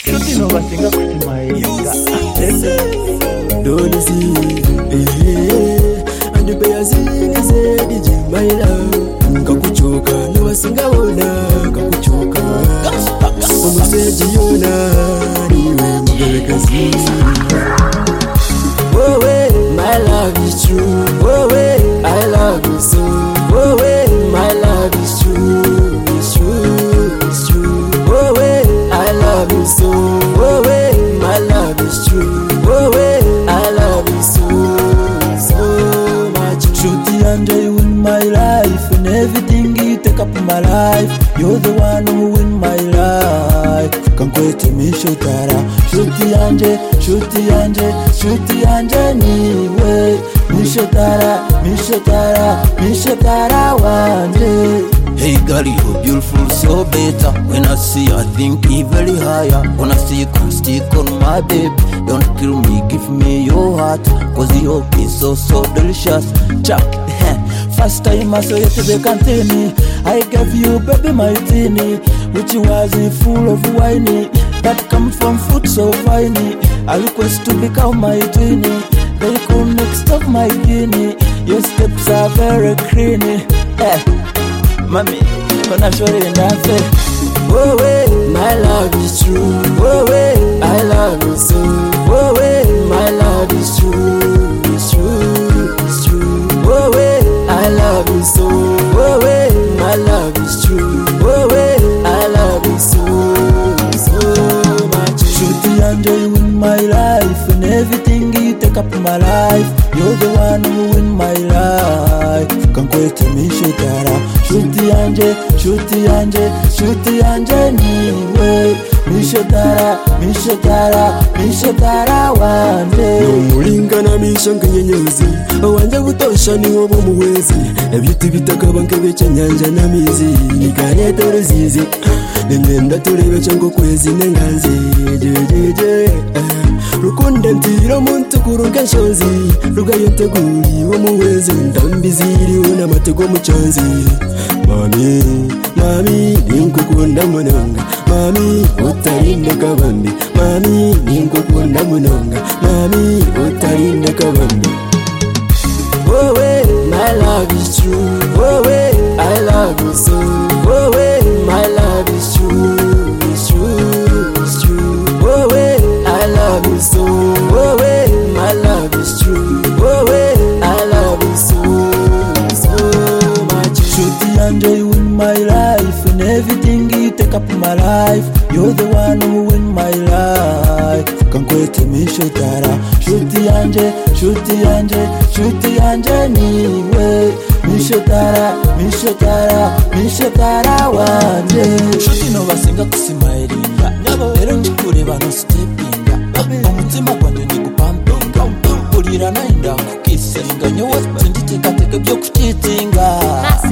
Shuti no basinga kukimahinga Don't see and the bears is DJ my love Kakuchoka no basinga wona kakuchoka Umuseji yona niwe mubelekazi Oh my love is true Oh I love you so Oh my love is true It's true, it's true Oh I love you so Oh my love is true Oh I love you so much Shooty and you in my life And everything you take up in my life You're the one who win my life Kankwete mishotara Shooty anje niwe Mishotara wanje Hey girl, you're beautiful, so better. When I see you, I think very higher. When I see you, can stick on my baby. Don't kill me, give me your heart. Cause your kiss so delicious. Chuck, first time I saw you to the canteen, I gave you baby my teeny, which was full of wine. That come from food so fine. I request to become my tweenie. They come next of my guinea. Your steps are very creamy. Mami, gonna show you nothing. Oh my love is true. Oh I love you so. Oh my love is true. It's true, it's true. Oh I love you so. Oh my love is true. Oh I love you so much. Shooty and you in my life and everything you take up in my life. You're the one who in my life. Kankwete mishotara. Shooty anje niwe Mishotara wanje Nomulingana mishanga nyenyezi Wanje butosha ni wobo muwezi Ebyuti bitakaba nkebecha nyanja na mizi Ikareta ruzizi Nengenda turebe chango kwezi nenganzi Jejeje Rukunde ntiro muntu kurunga shozi Rugayonte guri wo muwezi Ndambiziri una matego muchanzi Mami, ninkukunda munonga Mami, utarinda kabambi Mami, ninkukunda munonga Mami, utarinda kabambi Oh my love is true Oh I love you so Oh my love is true It's true, it's true Oh I love you so Oh my love is true Oh I love you so much Shooty and you in my life And everything you take up in my life You're the one who in my life Kankwete mishotara Shooty anje niwe Mishotara wanje Shuti no basinga kusimairinga Rero nchikureba no steppinga Umutima kwanje nigupampinga Urira nainda kukisinga Nyowe sinditeka byo kuchitinga